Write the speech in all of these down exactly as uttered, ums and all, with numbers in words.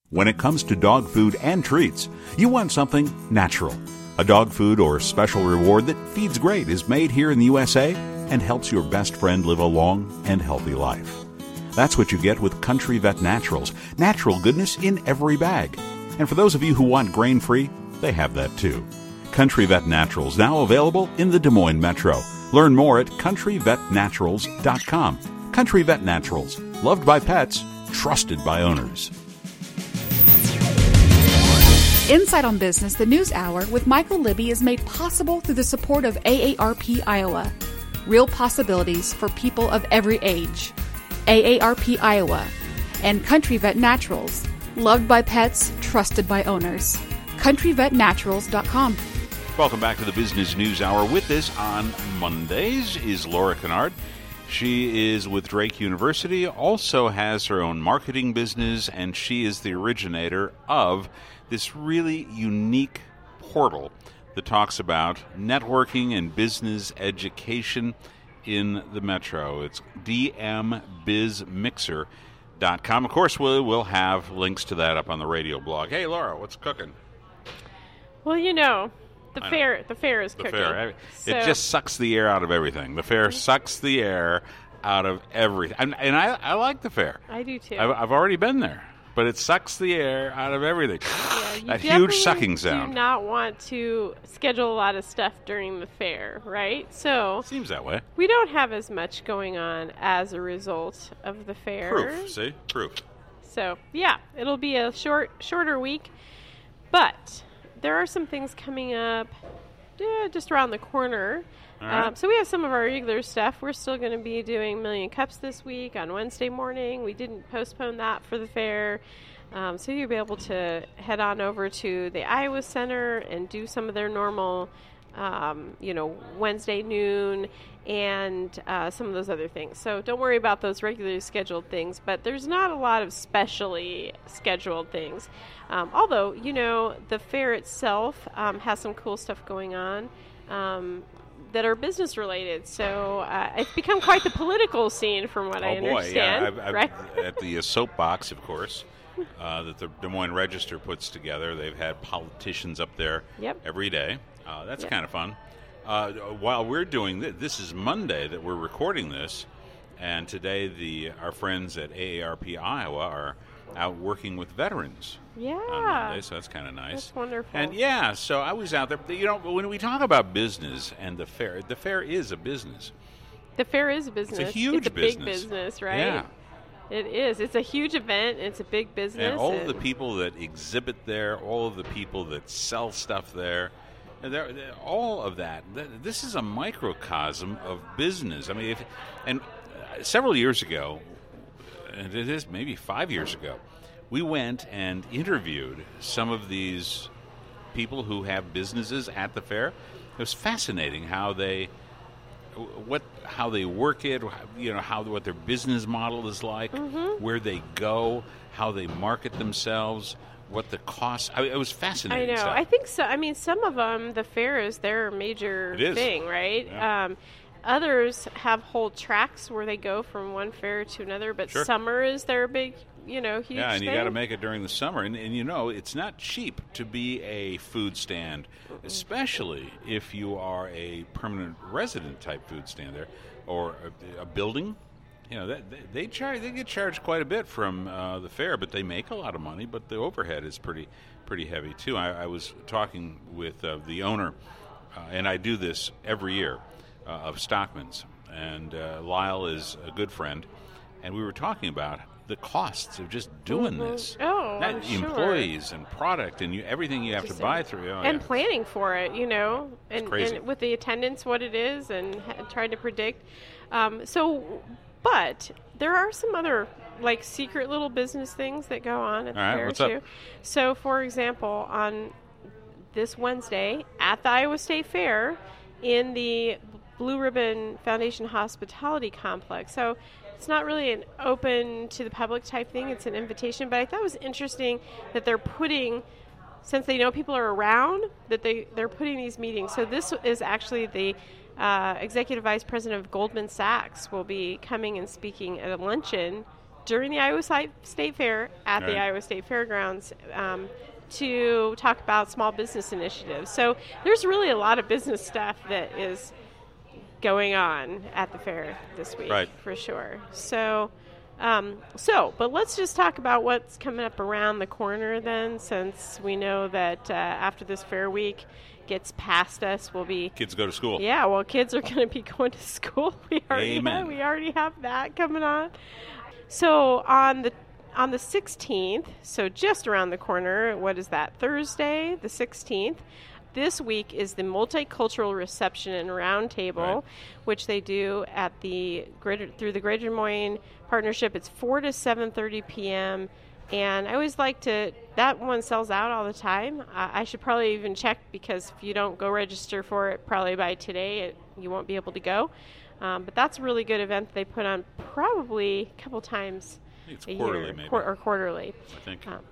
When it comes to dog food and treats, you want something natural. A dog food or special reward that feeds great is made here in the U S A and helps your best friend live a long and healthy life. That's what you get with Country Vet Naturals. Natural goodness in every bag. And for those of you who want grain-free, they have that too. Country Vet Naturals, now available in the Des Moines Metro. Learn more at country vet naturals dot com. Country Vet Naturals, loved by pets, trusted by owners. Insight on Business, the News Hour with Michael Libby is made possible through the support of A A R P Iowa. Real possibilities for people of every age. A A R P Iowa. And Country Vet Naturals. Loved by pets, trusted by owners. country vet naturals dot com. Welcome back to the Business News Hour. With us on Mondays is Laura Kennard. She is with Drake University, also has her own marketing business, and she is the originator of this really unique portal that talks about networking and business education in the Metro. It's d m biz mixer dot com. Of course, we'll, we'll have links to that up on the radio blog. Hey, Laura, what's cooking? Well, you know, the I fair know. the fair is The cooking. fair. So, It just sucks the air out of everything. The fair sucks the air out of everything. And, and I, I like the fair. I do too. I've, I've already been there. But it sucks the air out of everything. Yeah, you that huge definitely sucking sound. do not want to schedule a lot of stuff during the fair, right? So Seems that way. we don't have as much going on as a result of the fair. Proof. See? Proof. So yeah, it'll be a short, shorter week, but there are some things coming up eh, just around the corner. All right. Um, so we have some of our regular stuff. We're still going to be doing Million Cups this week on Wednesday morning. We didn't postpone that for the fair. Um, so you'll be able to head on over to the Iowa Center and do some of their normal, um, you know, Wednesday noon and uh, some of those other things. So don't worry about those regularly scheduled things, but there's not a lot of specially scheduled things. Um, although, you know, the fair itself um, has some cool stuff going on. Um, that are business related, so uh, it's become quite the political scene, from what oh I boy, understand. yeah. I've, I've, right? At the uh, soapbox, of course, uh, that the Des Moines Register puts together. They've had politicians up there Yep. every day. Uh, that's Yep. kind of fun. Uh, while we're doing this, this is Monday that we're recording this, and today the our friends at A A R P Iowa are out working with veterans. Yeah. On Monday, so that's kind of nice. That's wonderful. And yeah, so I was out there. You know, when we talk about business and the fair, the fair is a business. The fair is a business. It's a huge It's a business. big business, right? Yeah. It is. It's a huge event. It's a big business. And all of the people that exhibit there, all of the people that sell stuff there, and they're, they're- all of that. th- This is a microcosm of business. I mean, if, and uh, several years ago, and it is maybe five years ago, we went and interviewed some of these people who have businesses at the fair. It was fascinating how they, what, how they work it, you know, how what their business model is like, Mm-hmm. where they go, how they market themselves, what the costs. I mean, it was I fascinating. know. stuff. I think so. I mean, some of them, the fair is their major It is. thing, right? Yeah. Um, others have whole tracks where they go from one fair to another, but Sure. summer is their big, you know, huge Yeah, and you thing. got to make it during the summer. And, and you know, it's not cheap to be a food stand, especially if you are a permanent resident type food stand there or a, a building. You know, that, they, they charge they get charged quite a bit from uh, the fair, but they make a lot of money. But the overhead is pretty pretty heavy too. I, I was talking with uh, the owner, uh, and I do this every year, uh, of Stockman's, and uh, Lyle is a good friend, and we were talking about the costs of just doing Mhm. this. Oh, Not I'm sure. employees and product and you, everything you have to Just buy in- through. Oh, and yeah. planning for it, you know, and, crazy. and with the attendance, what it is, and ha- trying to predict. Um, so, but there are some other like secret little business things that go on at the All right, fair what's up? too. So, for example, on this Wednesday at the Iowa State Fair in the Blue Ribbon Foundation Hospitality Complex. So it's not really an open to the public type thing. It's an invitation. But I thought it was interesting that they're putting, since they know people are around, that they, they're putting these meetings. So this is actually the uh, executive vice president of Goldman Sachs will be coming and speaking at a luncheon during the Iowa State Fair at Right. the Iowa State Fairgrounds um, to talk about small business initiatives. So there's really a lot of business stuff that is going on at the fair this week, Right. for sure. So, um, so, but let's just talk about what's coming up around the corner then, since we know that uh, after this fair week gets past us, we'll be Kids go to school. yeah, well, kids are going to be going to school. We already Amen. have, we already have that coming on. So on the on the sixteenth, so just around the corner, what is that? Thursday, the sixteenth. This week is the Multicultural Reception and Roundtable, Right. which they do at the Greater, through the Greater Des Moines Partnership. It's four to seven thirty p.m. And I always like to, that one sells out all the time. I, I should probably even check, because if you don't go register for it probably by today, it, you won't be able to go. Um, but that's a really good event they put on probably a couple times I think it's a quarterly, year, maybe. quar- or quarterly. I think. Um,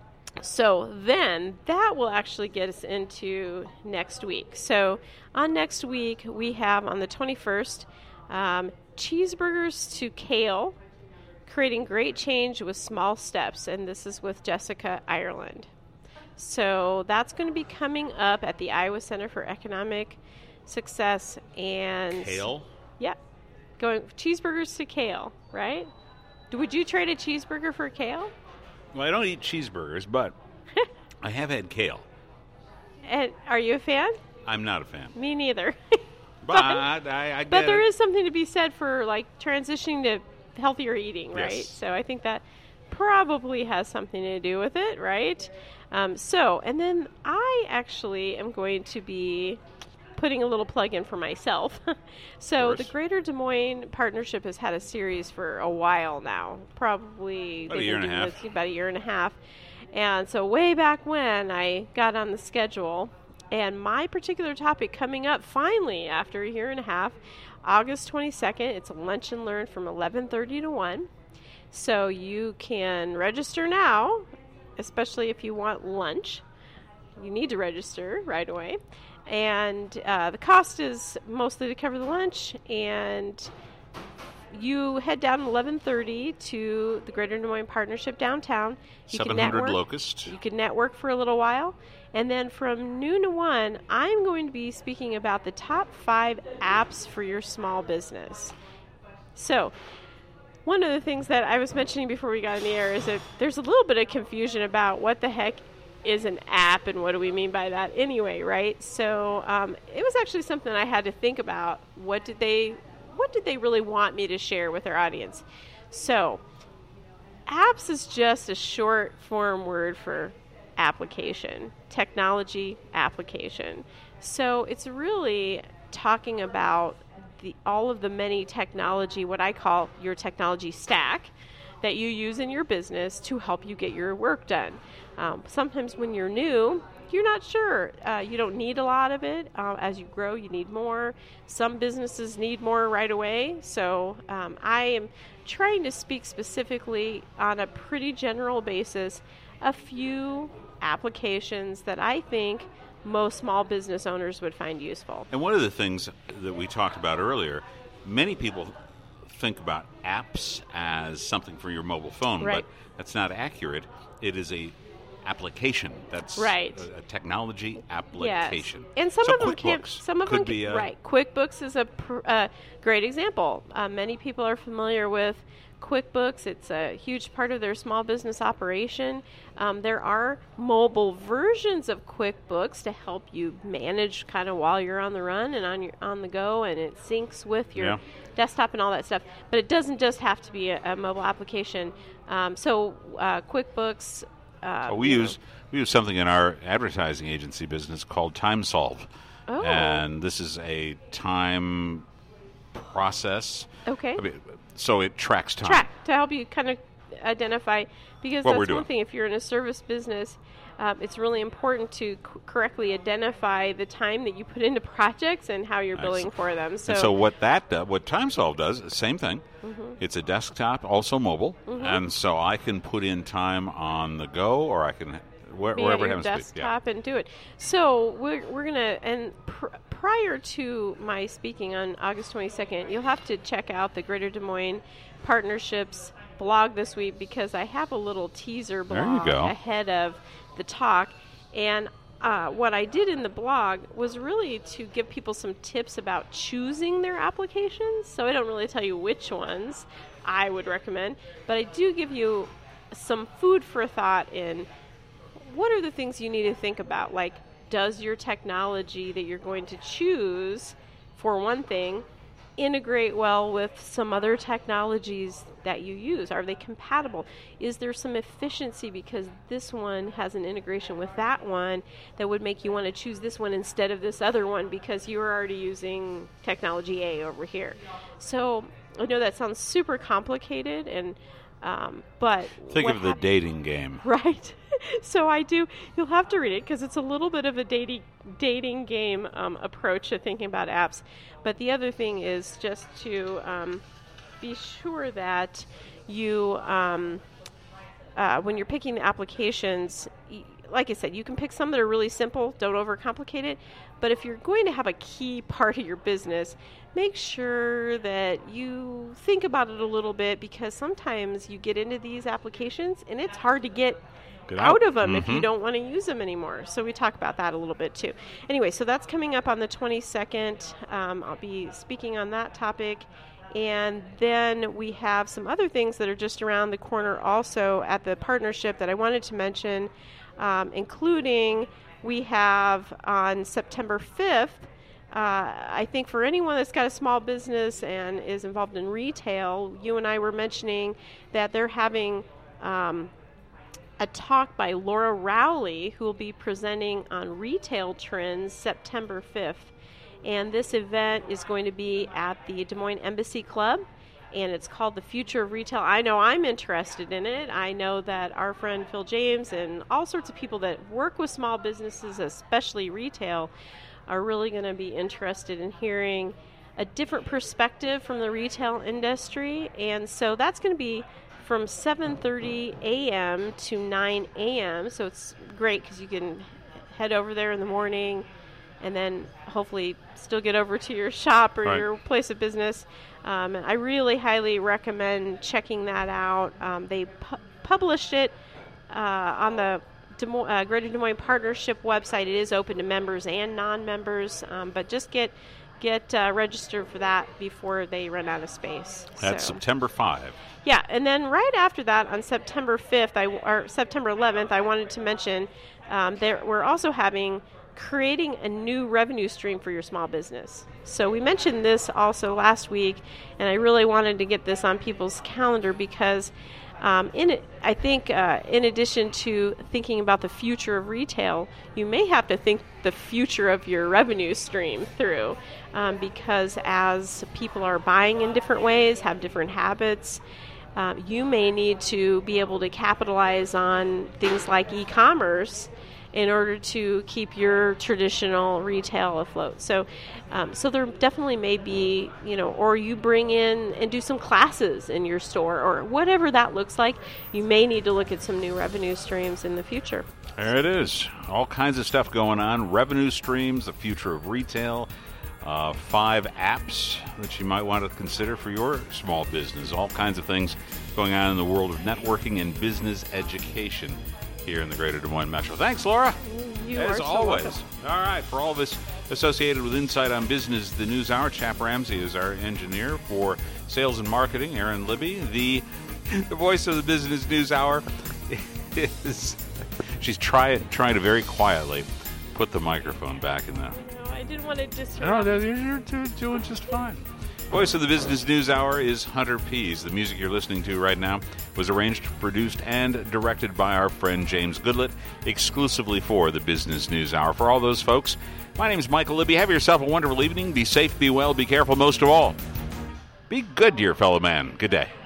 So then that will actually get us into next week. So on next week, we have on the twenty-first, um, cheeseburgers to kale, creating great change with small steps. And this is with Jessica Ireland. So that's going to be coming up at the Iowa Center for Economic Success. And Kale? yeah, going cheeseburgers to kale, right? Would you trade a cheeseburger for kale? Well, I don't eat cheeseburgers, but I have had kale. And are you a fan? I'm not a fan. Me neither. But I, I get But there it. is something to be said for like transitioning to healthier eating, right? Yes. So I think that probably has something to do with it, right? Um, so, and then I actually am going to be putting a little plug in for myself. So Of the course. Greater Des Moines Partnership has had a series for a while now, probably About a they've year been and a doing half. this about a year and a half. And so way back when I got on the schedule, and my particular topic coming up finally after a year and a half, August twenty-second, it's a lunch and learn from eleven thirty to one. So you can register now, especially if you want lunch. You need to register right away. And uh, the cost is mostly to cover the lunch, and you head down eleven thirty to the Greater Des Moines Partnership downtown. You can seven hundred network. Locust. You can network for a little while. And then from noon to one, I'm going to be speaking about the top five apps for your small business. So, one of the things that I was mentioning before we got in the air is that there's a little bit of confusion about what the heck is an app and what do we mean by that anyway, right? So um, it was actually something I had to think about. What did they, what did they really want me to share with their audience? So apps is just a short form word for application, technology application. So it's really talking about the all of the many technology, what I call your technology stack, that you use in your business to help you get your work done. Um, sometimes when you're new, you're not sure. Uh, you don't need a lot of it. Uh, as you grow, you need more. Some businesses need more right away. So um, I am trying to speak specifically on a pretty general basis, a few applications that I think most small business owners would find useful. And one of the things that we talked about earlier, many people think about apps as something for your mobile phone, Right. but that's not accurate. It is a application. That's Right. a, a technology application. Yes. And some so of them can QuickBooks some of could them be can, a, right. QuickBooks is a pr- uh, great example. Uh, many people are familiar with QuickBooks. It's a huge part of their small business operation. Um, there are mobile versions of QuickBooks to help you manage kind of while you're on the run and on your on the go, and it syncs with your Yeah. desktop and all that stuff. But it doesn't just have to be a, a mobile application. Um, so uh, QuickBooks. Uh, Oh, we you know- use we use something in our advertising agency business called TimeSolve, Oh. and this is a time process. Okay. I mean, so it tracks time. track to help you kind of identify, because What we're that's one doing. thing. If you're in a service business, um, it's really important to c- correctly identify the time that you put into projects and how you're billing Excellent. for them. So, And so what that do, what TimeSolve does, is the same thing. Mm-hmm. It's a desktop, also mobile, and so I can put in time on the go, or I can where, be wherever at it your happens to be. Yeah. desktop and do it. So we're we're gonna and pr- prior to my speaking on August twenty-second, you'll have to check out the Greater Des Moines Partnerships blog this week because I have a little teaser There you blog go. ahead of the talk. And uh, what I did in the blog was really to give people some tips about choosing their applications. So I don't really tell you which ones I would recommend, but I do give you some food for thought in what are the things you need to think about. Like, does your technology that you're going to choose, for one thing, integrate well with some other technologies that you use? Are they compatible? Is there some efficiency because this one has an integration with that one that would make you want to choose this one instead of this other one because you're already using technology A over here? So I know that sounds super complicated, and um, but Think what of the hap- dating game. Right. So I do, you'll have to read it because it's a little bit of a dating, dating game um, approach to thinking about apps. But the other thing is just to um, be sure that you, um, uh, when you're picking the applications, y- like I said, you can pick some that are really simple, don't overcomplicate it. But if you're going to have a key part of your business, make sure that you think about it a little bit because sometimes you get into these applications and it's hard to get Get out out. of them if you Mhm. don't want to use them anymore. So we talk about that a little bit too. Anyway, so that's coming up on the twenty-second. Um, I'll be speaking on that topic. And then we have some other things that are just around the corner also at the partnership that I wanted to mention, um, including we have on September fifth, uh, I think for anyone that's got a small business and is involved in retail, you and I were mentioning that they're having um, a talk by Laura Rowley, who will be presenting on retail trends September fifth. And this event is going to be at the Des Moines Embassy Club, and it's called The Future of Retail. I know I'm interested in it. I know that our friend Phil James and all sorts of people that work with small businesses, especially retail, are really going to be interested in hearing a different perspective from the retail industry. And so that's going to be from seven thirty a.m. to nine a.m. So it's great because you can head over there in the morning and then hopefully still get over to your shop or Right. your place of business. Um, I really highly recommend checking that out. Um, they pu- published it uh, on the Des Moines, uh, Greater Des Moines Partnership website. It is open to members and non-members, um, but just get get uh, registered for that before they run out of space. That's So- September fifth. yeah, and then right after that, on September fifth, I, or September eleventh, I wanted to mention um, there we're also having creating a new revenue stream for your small business. So we mentioned this also last week, and I really wanted to get this on people's calendar because um, in it, I think uh, in addition to thinking about the future of retail, you may have to think the future of your revenue stream through um, because as people are buying in different ways, have different habits, Um, you may need to be able to capitalize on things like e-commerce in order to keep your traditional retail afloat. So, um, so there definitely may be, you know, or you bring in and do some classes in your store or whatever that looks like. You may need to look at some new revenue streams in the future. There it is. All kinds of stuff going on. Revenue streams, the future of retail, uh, five apps that you might want to consider for your small business. All kinds of things going on in the world of networking and business education here in the Greater Des Moines Metro. Thanks, Laura. You As are so always. welcome. All right, for all of us associated with Insight on Business, the News Hour, Chap Ramsey is our engineer. For sales and marketing, Aaron Libby, the, the voice of the Business News Hour, is she's try, trying to very quietly put the microphone back in the... No, I didn't want to disrupt. No, you're do- doing just fine. Voice of the Business News Hour is Hunter Pease. The music you're listening to right now was arranged, produced, and directed by our friend James Goodlett, exclusively for the Business News Hour. For all those folks, my name is Michael Libby. Have yourself a wonderful evening. Be safe, be well, be careful, most of all. Be good to your fellow man. Good day.